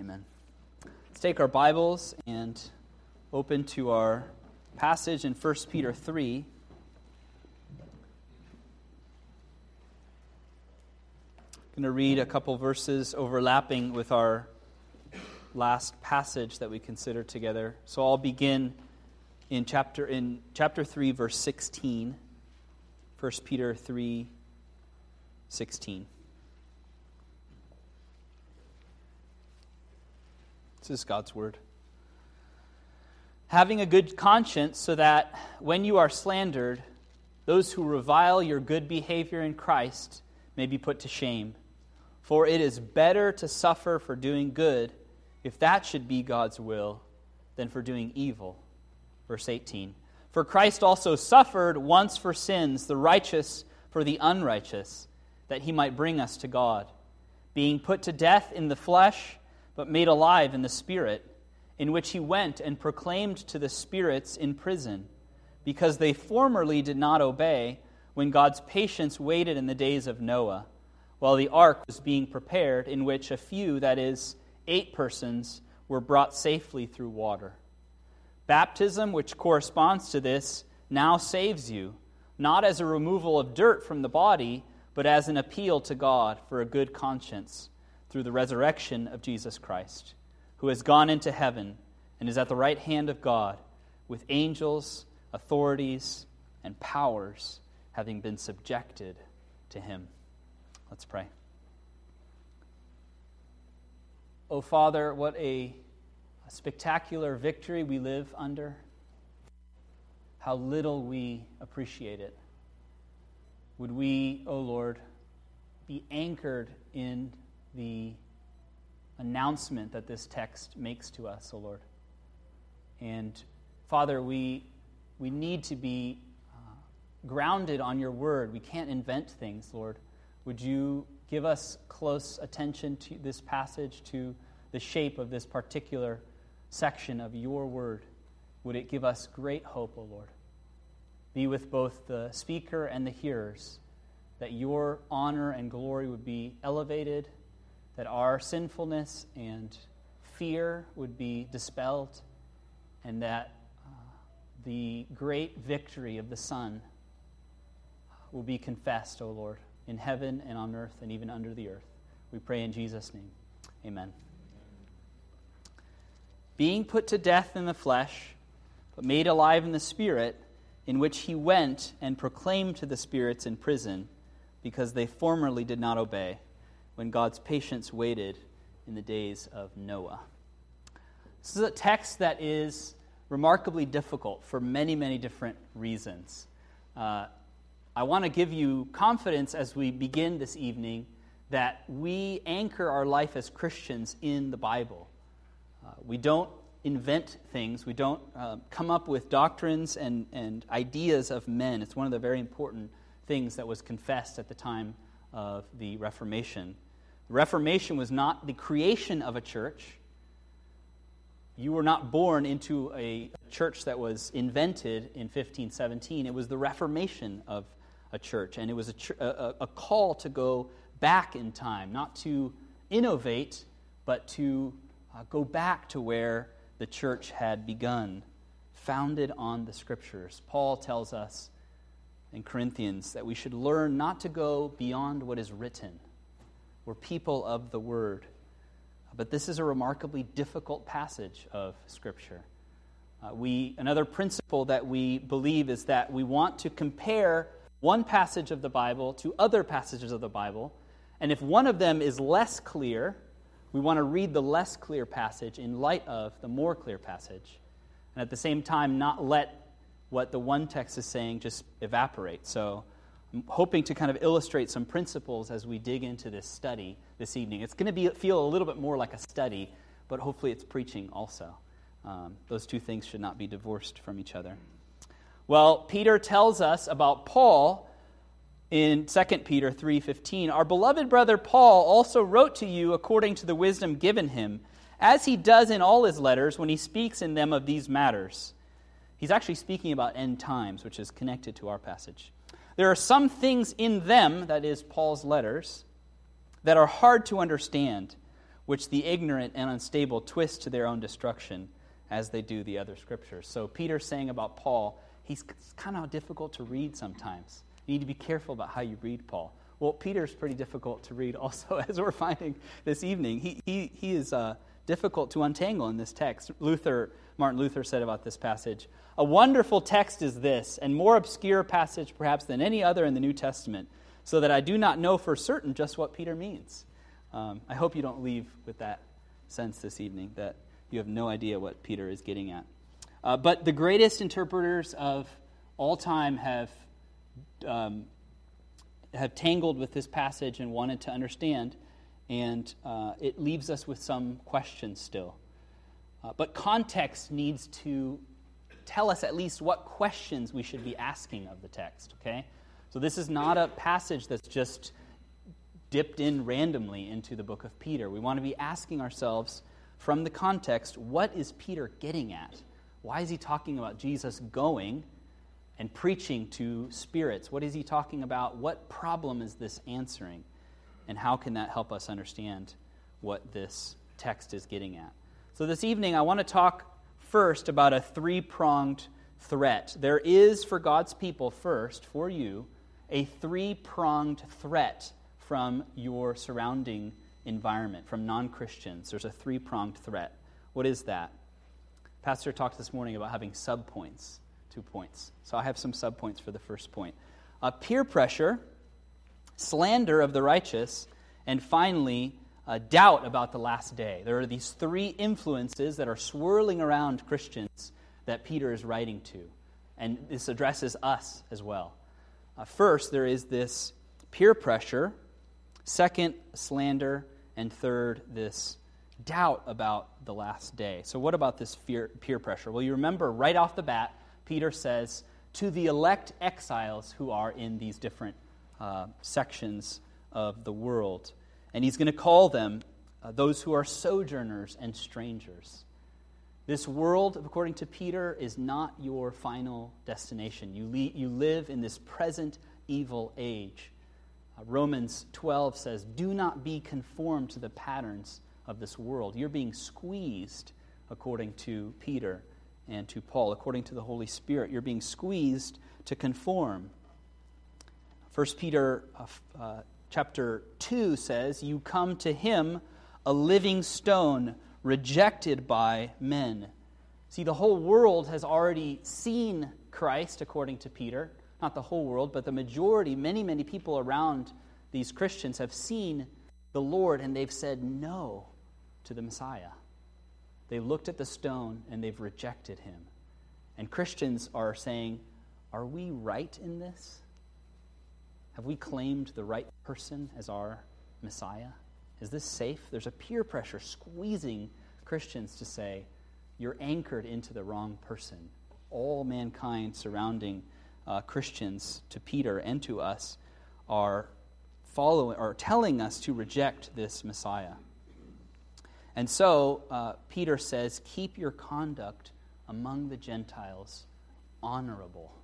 Amen. Let's take our Bibles and open to our passage in 1 Peter 3. I'm going to read a couple verses overlapping with our last passage that we considered together. So I'll begin in chapter 3, verse 16. 1 Peter 3, 16. This is God's word. Having a good conscience, so that when you are slandered, those who revile your good behavior in Christ may be put to shame. For it is better to suffer for doing good, if that should be God's will, than for doing evil. Verse 18. For Christ also suffered once for sins, the righteous for the unrighteous, that he might bring us to God, being put to death in the flesh, but made alive in the Spirit, in which he went and proclaimed to the spirits in prison, because they formerly did not obey, when God's patience waited in the days of Noah, while the ark was being prepared, in which a few, that is, 8 persons, were brought safely through water. Baptism, which corresponds to this, now saves you, not as a removal of dirt from the body, but as an appeal to God for a good conscience, through the resurrection of Jesus Christ, who has gone into heaven and is at the right hand of God, with angels, authorities, and powers having been subjected to him. Let's pray. Oh, Father, what a spectacular victory we live under. How little we appreciate it. Would we, oh Lord, be anchored in the announcement that this text makes to us, O Lord. And Father, we need to be grounded on your word. We can't invent things, Lord. Would you give us close attention to this passage, to the shape of this particular section of your word? Would it give us great hope, O Lord? Be with both the speaker and the hearers, that your honor and glory would be elevated, that our sinfulness and fear would be dispelled, and that the great victory of the Son will be confessed, O Lord, in heaven and on earth and even under the earth. We pray in Jesus' name. Amen. Being put to death in the flesh, but made alive in the Spirit, in which he went and proclaimed to the spirits in prison, because they formerly did not obey, when God's patience waited in the days of Noah. This is a text that is remarkably difficult for many, many different reasons. I want to give you confidence as we begin this evening that we anchor our life as Christians in the Bible. We don't invent things. We don't come up with doctrines and ideas of men. It's one of the very important things that was confessed at the time of the Reformation. The Reformation was not the creation of a church. You were not born into a church that was invented in 1517. It was the reformation of a church, and it was a call to go back in time, not to innovate, but to go back to where the church had begun, founded on the Scriptures. Paul tells us in Corinthians that we should learn not to go beyond what is written. We're people of the Word. But this is a remarkably difficult passage of Scripture. Another principle that we believe is that we want to compare one passage of the Bible to other passages of the Bible, and if one of them is less clear, we want to read the less clear passage in light of the more clear passage, and at the same time not let what the one text is saying just evaporate. So I'm hoping to kind of illustrate some principles as we dig into this study this evening. It's going to feel a little bit more like a study, but hopefully it's preaching also. Those two things should not be divorced from each other. Well, Peter tells us about Paul in 2 Peter 3:15. Our beloved brother Paul also wrote to you according to the wisdom given him, as he does in all his letters when he speaks in them of these matters. He's actually speaking about end times, which is connected to our passage. There are some things in them, that is Paul's letters, that are hard to understand, which the ignorant and unstable twist to their own destruction, as they do the other scriptures. So Peter's saying about Paul, he's kind of difficult to read sometimes. You need to be careful about how you read Paul. Well, Peter's pretty difficult to read also, as we're finding this evening. He is difficult to untangle in this text. Martin Luther said about this passage, "A wonderful text is this, and more obscure passage perhaps than any other in the New Testament, so that I do not know for certain just what Peter means." I hope you don't leave with that sense this evening, that you have no idea what Peter is getting at. But the greatest interpreters of all time have tangled with this passage and wanted to understand, and it leaves us with some questions still. But context needs to tell us at least what questions we should be asking of the text, okay? So this is not a passage that's just dipped in randomly into the book of Peter. We want to be asking ourselves from the context, what is Peter getting at? Why is he talking about Jesus going and preaching to spirits? What is he talking about? What problem is this answering? And how can that help us understand what this text is getting at? So this evening, I want to talk first about a three-pronged threat. There is, for God's people first, for you, a three-pronged threat from your surrounding environment, from non-Christians. There's a three-pronged threat. What is that? Pastor talked this morning about having subpoints, 2 points. So I have some subpoints for the first point. Peer pressure, slander of the righteous, and finally, doubt about the last day. There are these three influences that are swirling around Christians that Peter is writing to. And this addresses us as well. First, there is this peer pressure. Second, slander. And third, this doubt about the last day. So what about this peer pressure? Well, you remember right off the bat, Peter says, to the elect exiles who are in these different sections of the world. And he's going to call them those who are sojourners and strangers. This world, according to Peter, is not your final destination. You live in this present evil age. Romans 12 says, do not be conformed to the patterns of this world. You're being squeezed, according to Peter and to Paul, according to the Holy Spirit. You're being squeezed to conform. 1 Peter chapter 2 says, you come to him, a living stone, rejected by men. See, the whole world has already seen Christ, according to Peter. Not the whole world, but the majority, many people around these Christians have seen the Lord, and they've said no to the Messiah. They looked at the stone, and they've rejected him. And Christians are saying, are we right in this? Have we claimed the right person as our Messiah? Is this safe? There's a peer pressure squeezing Christians to say, you're anchored into the wrong person. All mankind surrounding Christians, to Peter and to us, are telling us to reject this Messiah. And so Peter says, keep your conduct among the Gentiles honorable.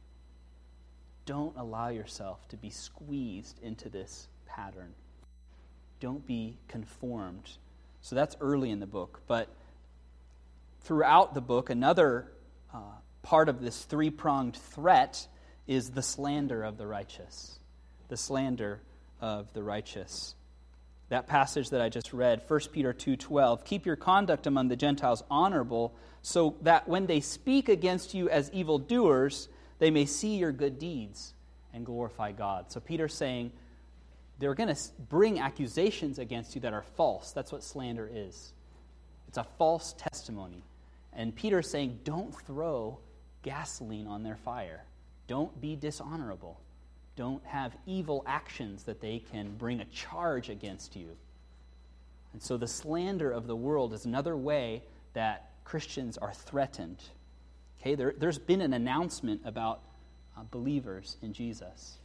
Don't allow yourself to be squeezed into this pattern. Don't be conformed. So that's early in the book. But throughout the book, another part of this three-pronged threat is the slander of the righteous. The slander of the righteous. That passage that I just read, 1 Peter 2:12, keep your conduct among the Gentiles honorable, so that when they speak against you as evildoers, they may see your good deeds and glorify God. So Peter's saying, they're going to bring accusations against you that are false. That's what slander is. It's a false testimony. And Peter's saying, don't throw gasoline on their fire. Don't be dishonorable. Don't have evil actions that they can bring a charge against you. And so the slander of the world is another way that Christians are threatened. Okay, there's been an announcement about believers in Jesus.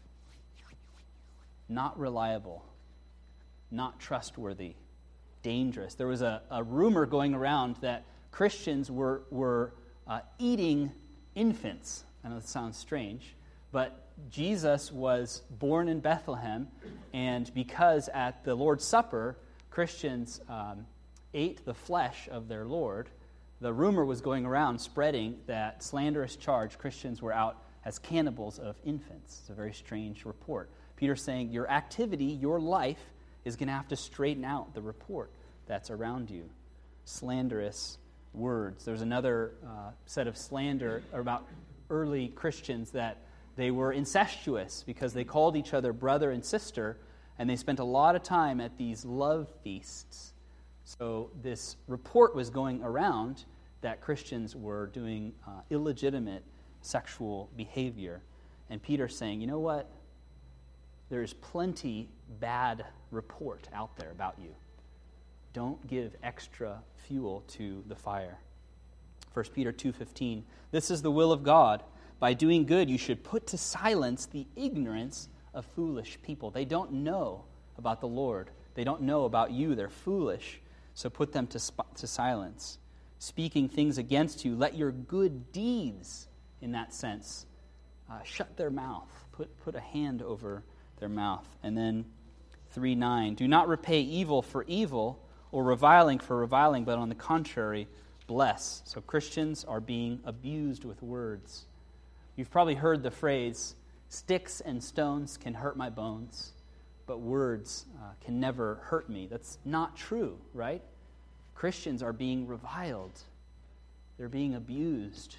Not reliable, not trustworthy, dangerous. There was a rumor going around that Christians were eating infants. I know that sounds strange, but Jesus was born in Bethlehem, and because at the Lord's Supper, Christians ate the flesh of their Lord, the rumor was going around spreading that slanderous charge Christians were out as cannibals of infants. It's a very strange report. Peter's saying your activity, your life, is going to have to straighten out the report that's around you. Slanderous words. There's another set of slander about early Christians that they were incestuous because they called each other brother and sister, and they spent a lot of time at these love feasts. So this report was going around that Christians were doing illegitimate sexual behavior. And Peter's saying, you know what? There's plenty bad report out there about you. Don't give extra fuel to the fire. 1 Peter 2:15, this is the will of God. By doing good, you should put to silence the ignorance of foolish people. They don't know about the Lord. They don't know about you. They're foolish. So put them to silence. Speaking things against you, let your good deeds, in that sense, shut their mouth. Put a hand over their mouth. And then 3:9, do not repay evil for evil or reviling for reviling, but on the contrary, bless. So Christians are being abused with words. You've probably heard the phrase, sticks and stones can hurt my bones, but words can never hurt me. That's not true, right? Christians are being reviled. They're being abused.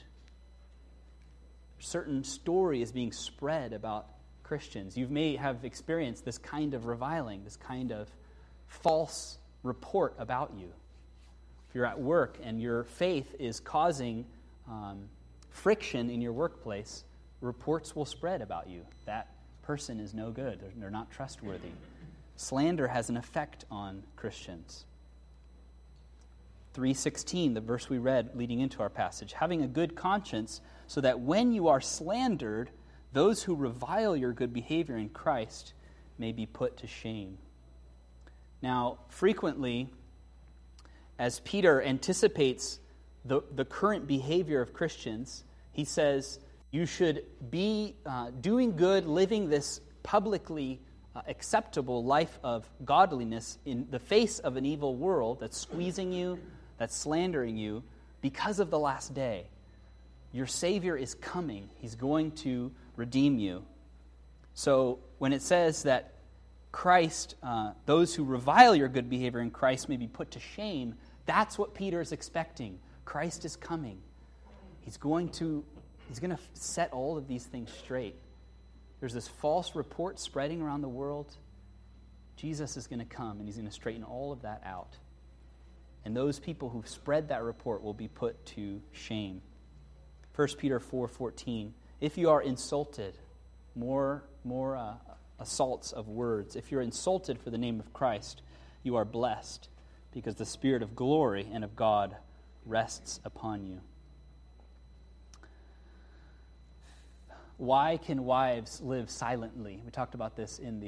A certain story is being spread about Christians. You may have experienced this kind of reviling, this kind of false report about you. If you're at work and your faith is causing friction in your workplace, reports will spread about you. That person is no good. They're not trustworthy. Slander has an effect on Christians. 3:16, the verse we read leading into our passage, having a good conscience so that when you are slandered, those who revile your good behavior in Christ may be put to shame. Now, frequently, as Peter anticipates the current behavior of Christians, he says, you should be doing good, living this publicly acceptable life of godliness in the face of an evil world that's squeezing you, that's slandering you, because of the last day. Your Savior is coming. He's going to redeem you. So when it says that Christ, those who revile your good behavior in Christ may be put to shame, that's what Peter is expecting. Christ is coming. He's going to set all of these things straight. There's this false report spreading around the world. Jesus is going to come, and he's going to straighten all of that out. And those people who've spread that report will be put to shame. 1 Peter 4:14, if you are insulted, more assaults of words. If you're insulted for the name of Christ, you are blessed, because the Spirit of glory and of God rests upon you. Why can wives live silently? We talked about this in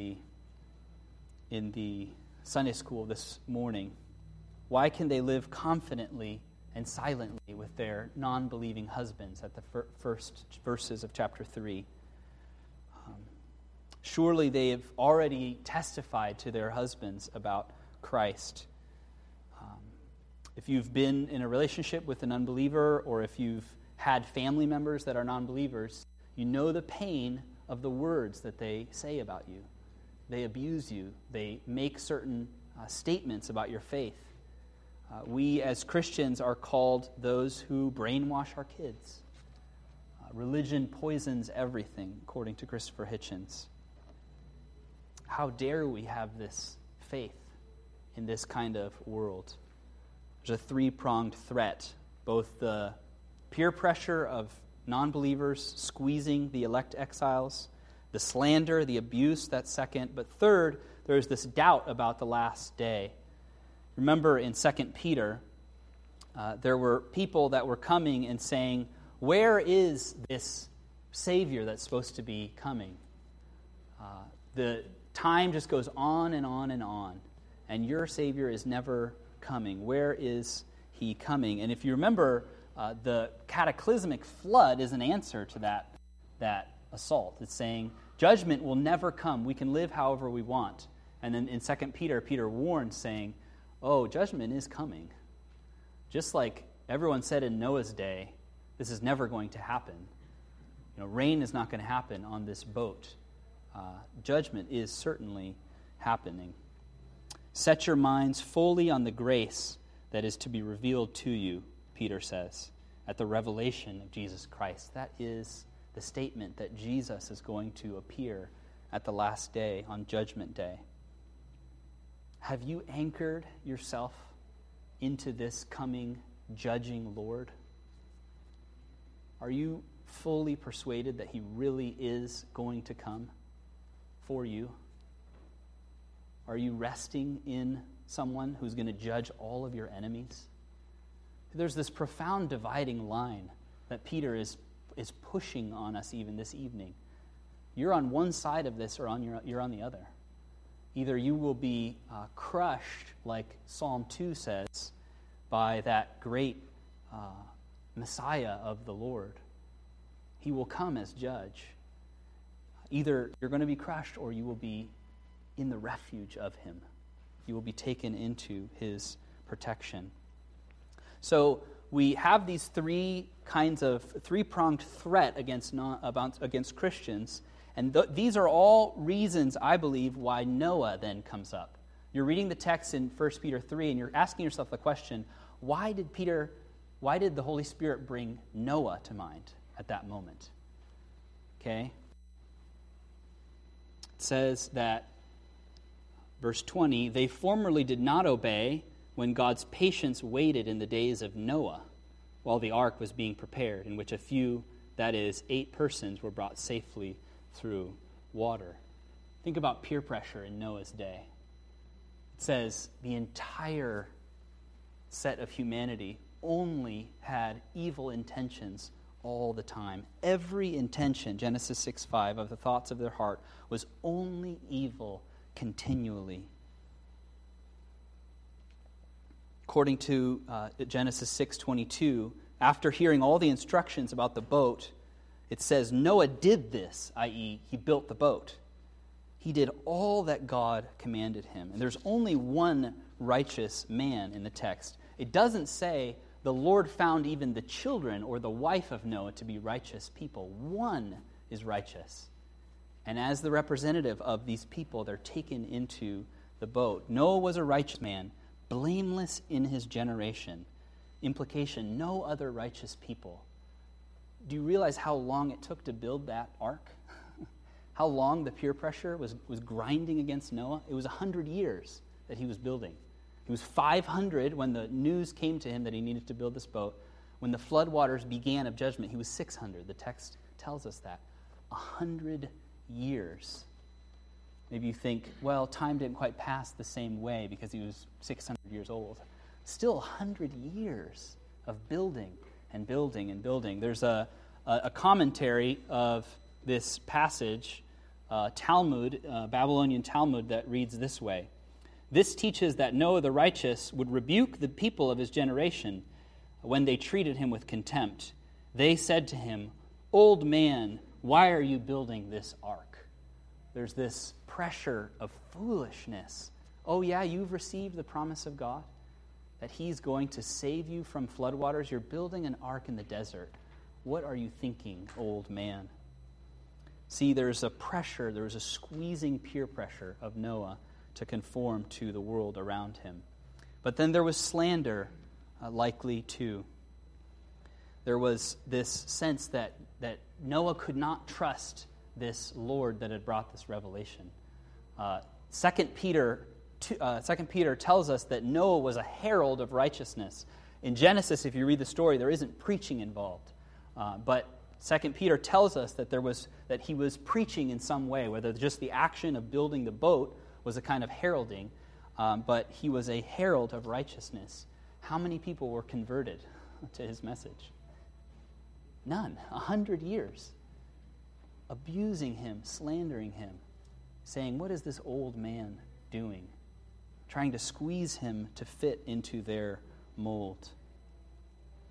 the Sunday school this morning. Why can they live confidently and silently with their non-believing husbands at the first verses of chapter 3? Surely they have already testified to their husbands about Christ. If you've been in a relationship with an unbeliever, or if you've had family members that are non-believers, you know the pain of the words that they say about you. They abuse you. They make certain statements about your faith. We as Christians are called those who brainwash our kids. Religion poisons everything, according to Christopher Hitchens. How dare we have this faith in this kind of world? There's a three-pronged threat, both the peer pressure of non-believers squeezing the elect exiles, the slander, the abuse, that's second. But third, there's this doubt about the last day. Remember in 2 Peter, there were people that were coming and saying, where is this Savior that's supposed to be coming? The time just goes on and on and on, and your Savior is never coming. Where is he coming? And if you remember, the cataclysmic flood is an answer to that assault. It's saying, judgment will never come. We can live however we want. And then in 2 Peter, Peter warns, saying, oh, judgment is coming. Just like everyone said in Noah's day, this is never going to happen. Rain is not going to happen on this boat. Judgment is certainly happening. Set your minds fully on the grace that is to be revealed to you, Peter says, at the revelation of Jesus Christ. That is the statement that Jesus is going to appear at the last day, on Judgment Day. Have you anchored yourself into this coming judging Lord? Are you fully persuaded that he really is going to come for you? Are you resting in someone who's going to judge all of your enemies? There's this profound dividing line that Peter is pushing on us even this evening. You're on one side of this, or you're on the other. Either you will be crushed, like Psalm 2 says, by that great Messiah of the Lord. He will come as judge. Either you're going to be crushed, or you will be in the refuge of him. You will be taken into his protection. So we have these three-pronged threat against Christians, and these are all reasons, I believe, why Noah then comes up. You're reading the text in 1 Peter 3, and you're asking yourself the question, why did the Holy Spirit bring Noah to mind at that moment? Okay? It says that, verse 20, they formerly did not obey when God's patience waited in the days of Noah, while the ark was being prepared, in which a few, that is, 8 persons, were brought safely through water. Think about peer pressure in Noah's day. It says the entire set of humanity only had evil intentions all the time. Every intention, Genesis 6:5, of the thoughts of their heart was only evil continually. According to Genesis 6:22, after hearing all the instructions about the boat, it says Noah did this, i.e., he built the boat. He did all that God commanded him. And there's only one righteous man in the text. It doesn't say the Lord found even the children or the wife of Noah to be righteous people. One is righteous. And as the representative of these people, they're taken into the boat. Noah was a righteous man, blameless in his generation. Implication, no other righteous people. Do you realize how long it took to build that ark? How long the peer pressure was grinding against Noah? It was 100 years that he was building. He was 500 when the news came to him that he needed to build this boat. When the floodwaters began of judgment, he was 600. The text tells us that. 100 years. Maybe you think, well, time didn't quite pass the same way because he was 600 years old. Still 100 years of building and building and building. There's a commentary of this passage, Talmud, Babylonian Talmud, that reads this way. This teaches that Noah the righteous would rebuke the people of his generation when they treated him with contempt. They said to him, "Old man, why are you building this ark?" There's this pressure of foolishness. Oh yeah, you've received the promise of God that he's going to save you from floodwaters. You're building an ark in the desert. What are you thinking, old man? See, there's a pressure, there's a squeezing peer pressure of Noah to conform to the world around him. But then there was slander, likely too. There was this sense that Noah could not trust this Lord that had brought this revelation. 2 Peter tells us that Noah was a herald of righteousness. In Genesis, if you read the story, there isn't preaching involved. But 2 Peter tells us that he was preaching in some way, whether just the action of building the boat was a kind of heralding, but he was a herald of righteousness. How many people were converted to his message? None. 100 years. Abusing him, slandering him, saying, what is this old man doing? Trying to squeeze him to fit into their mold.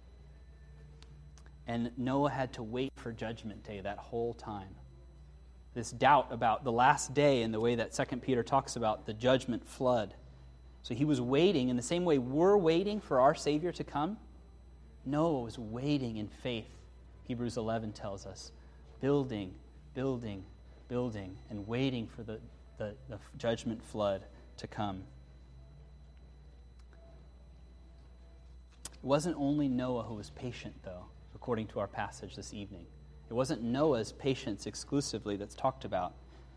And Noah had to wait for Judgment Day that whole time. this doubt about the last day and the way that 2 Peter talks about the judgment flood. So he was waiting in the same way we're waiting for our Savior to come. Noah was waiting in faith, Hebrews 11 tells us, building, building, building, and waiting for the judgment flood to come. It wasn't only Noah who was patient, though, according to our passage this evening. It wasn't Noah's patience exclusively that's talked about.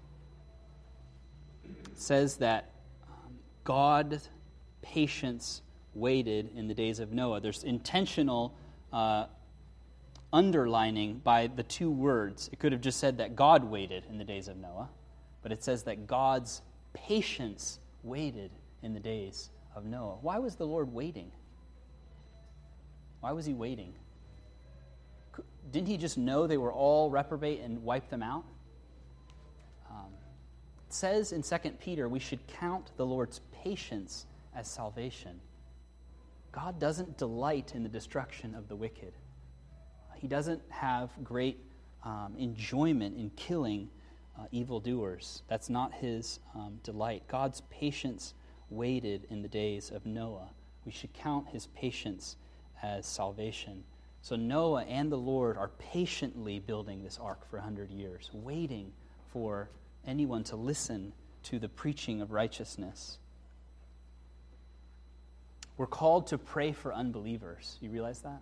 It says that God's patience waited in the days of Noah. There's intentional underlining by the two words. It could have just said that God waited in the days of Noah, but it says that God's patience waited in the days of Noah. Why was the Lord waiting? Why was he waiting? Didn't he just know they were all reprobate and wipe them out? It says in 2 Peter we should count the Lord's patience as salvation. God doesn't delight in the destruction of the wicked. He doesn't have great enjoyment in killing evildoers. That's not his delight. God's patience waited in the days of Noah. We should count his patience as salvation. So Noah and the Lord are patiently building this ark for 100 years, waiting for anyone to listen to the preaching of righteousness. We're called to pray for unbelievers. You realize that?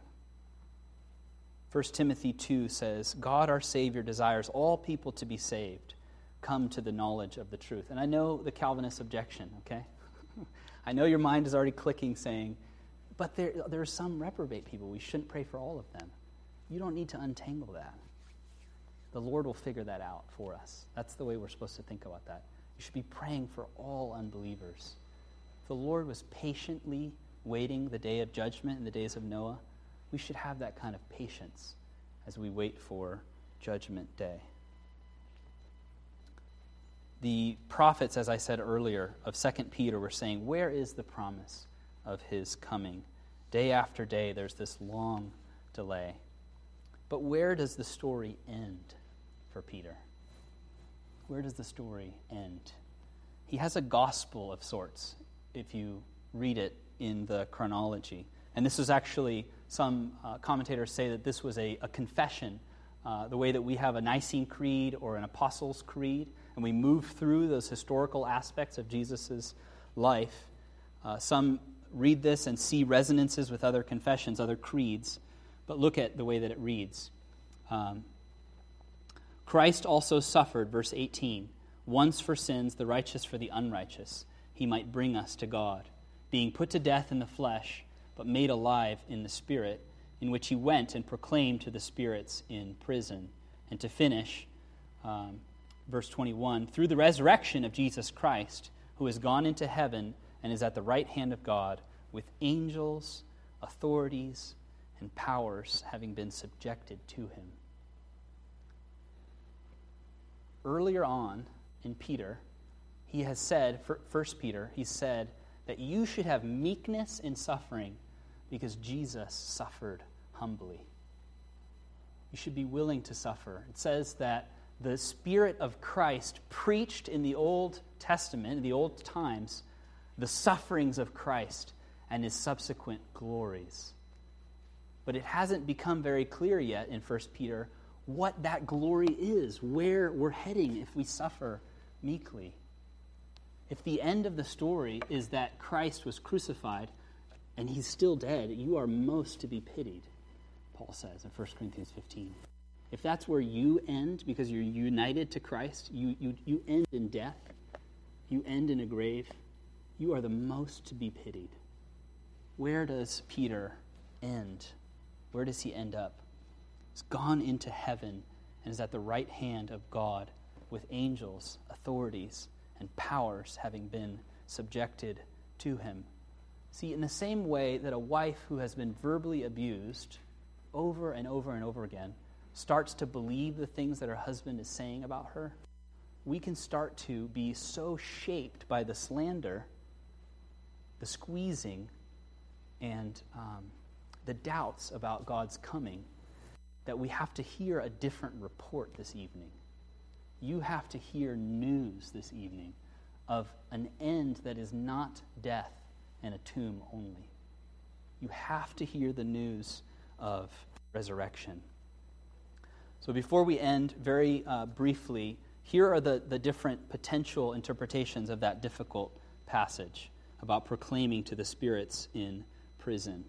1 Timothy 2 says, God our Savior desires all people to be saved, come to the knowledge of the truth. And I know the Calvinist objection, okay? I know your mind is already clicking saying, but there are some reprobate people. We shouldn't pray for all of them. You don't need to untangle that. The Lord will figure that out for us. That's the way we're supposed to think about that. You should be praying for all unbelievers. If the Lord was patiently waiting the day of judgment in the days of Noah, we should have that kind of patience as we wait for Judgment Day. The prophets, as I said earlier, of 2 Peter were saying, where is the promise of his coming? Day after day, there's this long delay. But where does the story end for Peter? Where does the story end? He has a gospel of sorts, if you read it in the chronology. And this is actually, some commentators say that this was a confession, the way that we have a Nicene Creed or an Apostles' Creed, and we move through those historical aspects of Jesus' life. Some read this and see resonances with other confessions, other creeds, but look at the way that it reads. Christ also suffered, verse 18, once for sins, the righteous for the unrighteous. He might bring us to God, being put to death in the flesh, but made alive in the Spirit, in which he went and proclaimed to the spirits in prison. And to finish, verse 21, through the resurrection of Jesus Christ, who has gone into heaven and is at the right hand of God, with angels, authorities, and powers having been subjected to him. Earlier on in Peter, he has said, 1 Peter, he said that you should have meekness in suffering because Jesus suffered humbly. You should be willing to suffer. It says that the Spirit of Christ preached in the Old Testament, in the old times, the sufferings of Christ and his subsequent glories. But it hasn't become very clear yet in 1 Peter what that glory is, where we're heading if we suffer meekly. If the end of the story is that Christ was crucified and he's still dead, you are most to be pitied, Paul says in 1 Corinthians 15. If that's where you end because you're united to Christ, you end in death, you end in a grave, you are the most to be pitied. Where does Peter end? Where does he end up? He's gone into heaven and is at the right hand of God with angels, authorities, and powers having been subjected to him. See, in the same way that a wife who has been verbally abused over and over and over again starts to believe the things that her husband is saying about her, we can start to be so shaped by the slander, the squeezing, and the doubts about God's coming that we have to hear a different report this evening. You have to hear news this evening of an end that is not death and a tomb only. You have to hear the news of resurrection. So before we end, very briefly, here are the different potential interpretations of that difficult passage about proclaiming to the spirits in prison.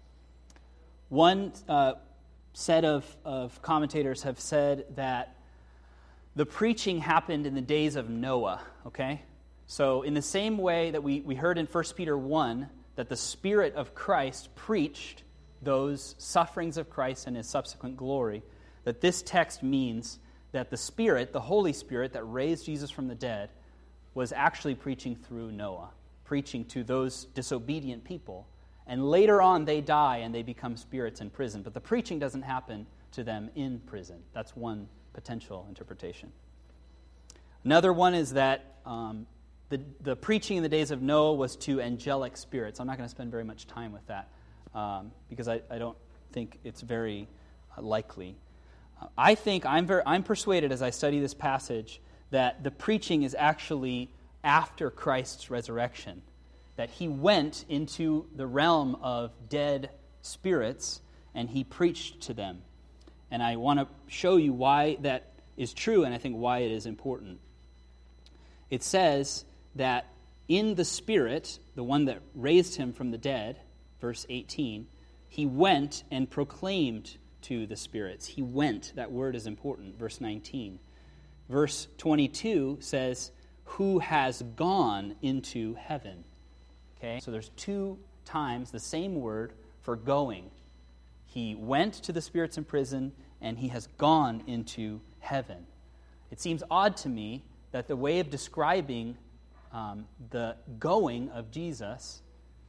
One set of commentators have said that the preaching happened in the days of Noah, okay? So in the same way that we heard in 1 Peter 1 that the Spirit of Christ preached those sufferings of Christ and his subsequent glory, that this text means that the Spirit, the Holy Spirit that raised Jesus from the dead, was actually preaching through Noah, preaching to those disobedient people. And later on they die and they become spirits in prison. But the preaching doesn't happen to them in prison. That's one potential interpretation. Another one is that the preaching in the days of Noah was to angelic spirits. I'm not going to spend very much time with that because I don't think it's very likely. I think I'm persuaded as I study this passage that the preaching is actually after Christ's resurrection, that he went into the realm of dead spirits and he preached to them. And I want to show you why that is true and I think why it is important. It says that in the Spirit, the one that raised him from the dead, verse 18, he went and proclaimed to the spirits. He went, that word is important, verse 19. Verse 22 says, who has gone into heaven. Okay, so there's two times the same word for going. He went to the spirits in prison, and he has gone into heaven. It seems odd to me that the way of describing the going of Jesus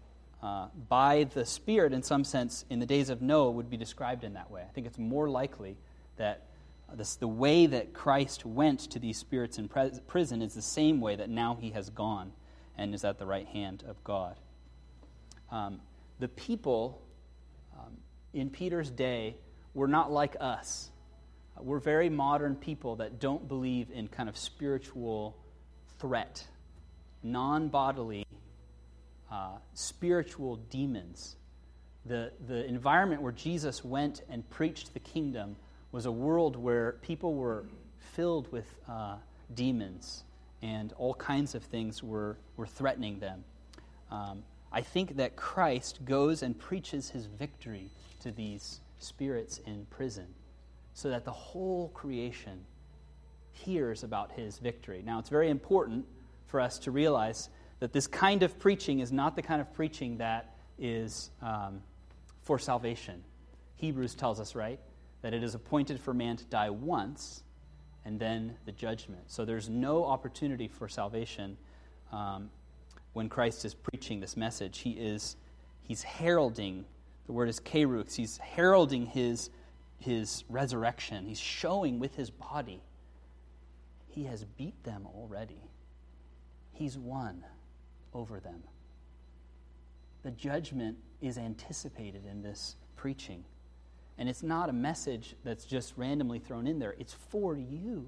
by the Spirit, in some sense, in the days of Noah, would be described in that way. I think it's more likely that the way that Christ went to these spirits in prison is the same way that now he has gone and is at the right hand of God. The people in Peter's day were not like us. We're very modern people that don't believe in kind of spiritual threat, non-bodily, spiritual demons. The environment where Jesus went and preached the kingdom was a world where people were filled with demons and all kinds of things were threatening them. I think that Christ goes and preaches his victory to these spirits in prison so that the whole creation hears about his victory. Now, it's very important for us to realize that this kind of preaching is not the kind of preaching that is for salvation. Hebrews tells us, right, that it is appointed for man to die once and then the judgment. So there's no opportunity for salvation when Christ is preaching this message. He's heralding, the word is kerux, he's heralding his resurrection. He's showing with his body he has beat them already. He's won over them. The judgment is anticipated in this preaching. And it's not a message that's just randomly thrown in there. It's for you.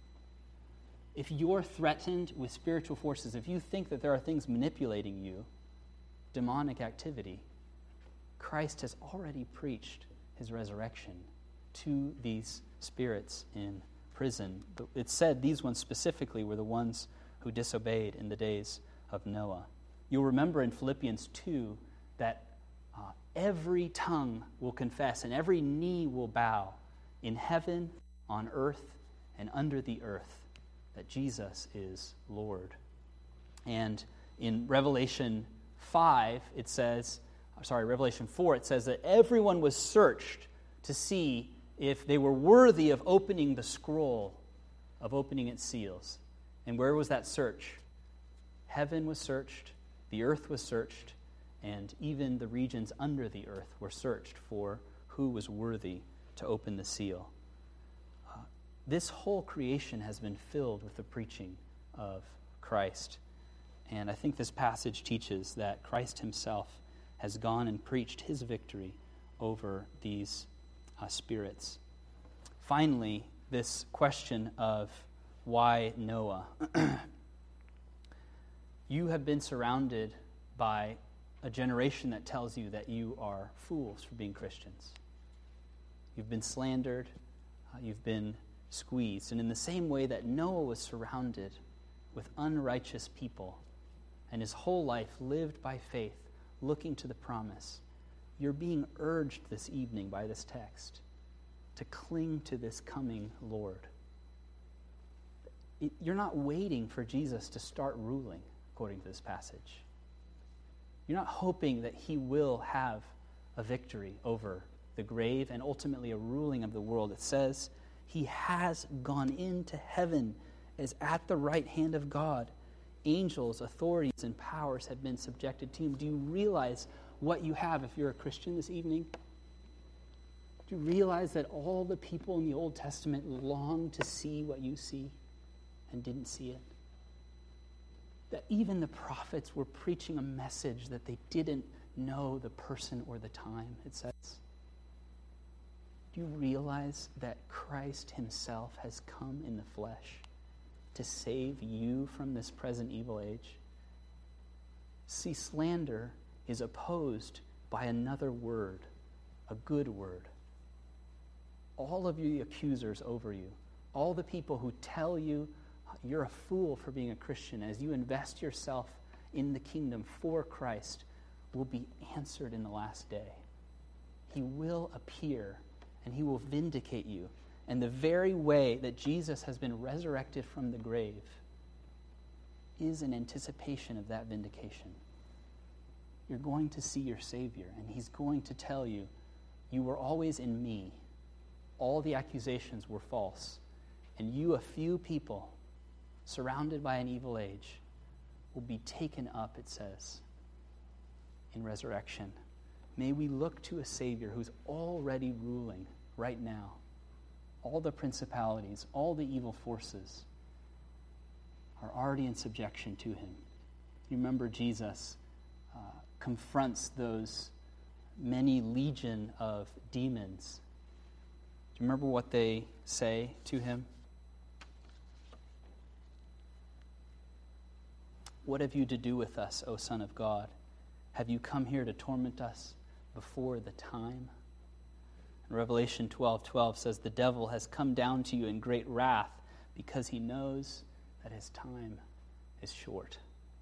If you're threatened with spiritual forces, if you think that there are things manipulating you, demonic activity, Christ has already preached his resurrection to these spirits in prison. It said these ones specifically were the ones who disobeyed in the days of Noah. You'll remember in Philippians 2 that every tongue will confess and every knee will bow in heaven, on earth, and under the earth that Jesus is Lord. And in Revelation 4, it says that everyone was searched to see if they were worthy of opening the scroll, of opening its seals. And where was that search? Heaven was searched, the earth was searched, and even the regions under the earth were searched for who was worthy to open the seal. This whole creation has been filled with the preaching of Christ. And I think this passage teaches that Christ himself has gone and preached his victory over these spirits. Finally, this question of why Noah? You have been surrounded by a generation that tells you that you are fools for being Christians. You've been slandered, you've been squeezed. And in the same way that Noah was surrounded with unrighteous people and his whole life lived by faith, looking to the promise, you're being urged this evening by this text to cling to this coming Lord. You're not waiting for Jesus to start ruling, according to this passage. You're not hoping that he will have a victory over the grave and ultimately a ruling of the world. It says he has gone into heaven, is at the right hand of God. Angels, authorities, and powers have been subjected to him. Do you realize what you have if you're a Christian this evening? Do you realize that all the people in the Old Testament longed to see what you see and didn't see it? That even the prophets were preaching a message that they didn't know the person or the time, it says. Do you realize that Christ himself has come in the flesh to save you from this present evil age? See, slander is opposed by another word, a good word. All of you accusers over you, all the people who tell you you're a fool for being a Christian, as you invest yourself in the kingdom for Christ, will be answered in the last day. He will appear and he will vindicate you. And the very way that Jesus has been resurrected from the grave is an anticipation of that vindication. You're going to see your Savior, and he's going to tell you, you were always in me. All the accusations were false. And you, a few people, surrounded by an evil age, will be taken up, it says, in resurrection. May we look to a Savior who's already ruling right now. All the principalities, all the evil forces are already in subjection to him. You remember Jesus confronts those many legion of demons. Do you remember what they say to him? What have you to do with us, O Son of God? Have you come here to torment us before the time? And Revelation 12:12 says, the devil has come down to you in great wrath because he knows that his time is short.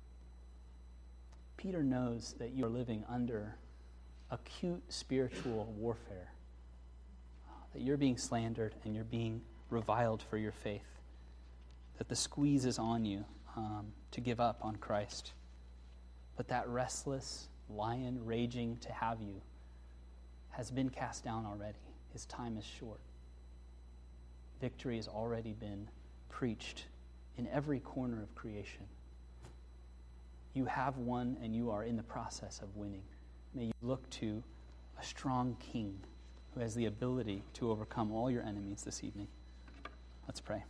Peter knows that you are living under acute spiritual warfare, that you're being slandered and you're being reviled for your faith, that the squeeze is on you to give up on Christ. But that restless lion raging to have you has been cast down already. His time is short. Victory has already been preached in every corner of creation. You have won, and you are in the process of winning. May you look to a strong king who has the ability to overcome all your enemies this evening. Let's pray.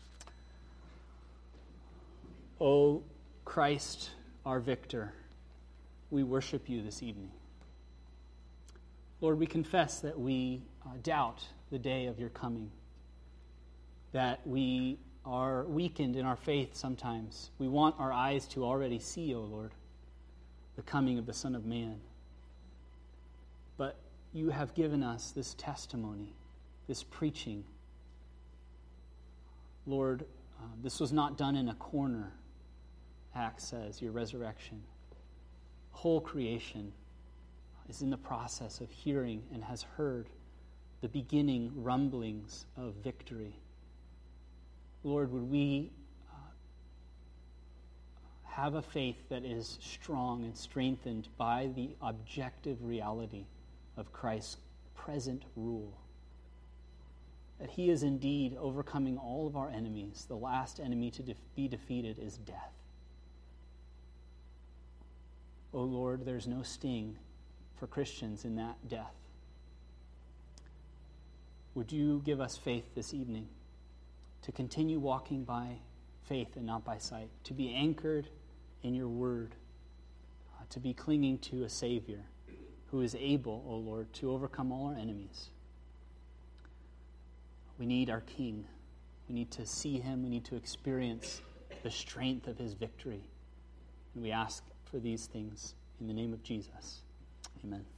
O Christ, our victor, we worship you this evening. Lord, we confess that we doubt the day of your coming, that we are weakened in our faith sometimes. We want our eyes to already see, O Lord, the coming of the Son of Man. But you have given us this testimony, this preaching. Lord, this was not done in a corner, Acts says, your resurrection. Whole creation is in the process of hearing and has heard the beginning rumblings of victory. Lord, would we have a faith that is strong and strengthened by the objective reality of Christ's present rule. That he is indeed overcoming all of our enemies. The last enemy to be defeated is death. O Lord, there's no sting for Christians in that death. Would you give us faith this evening to continue walking by faith and not by sight, to be anchored in your word, to be clinging to a Savior who is able, O Lord, to overcome all our enemies. We need our King. We need to see him. We need to experience the strength of his victory. And we ask for these things in the name of Jesus. Amen.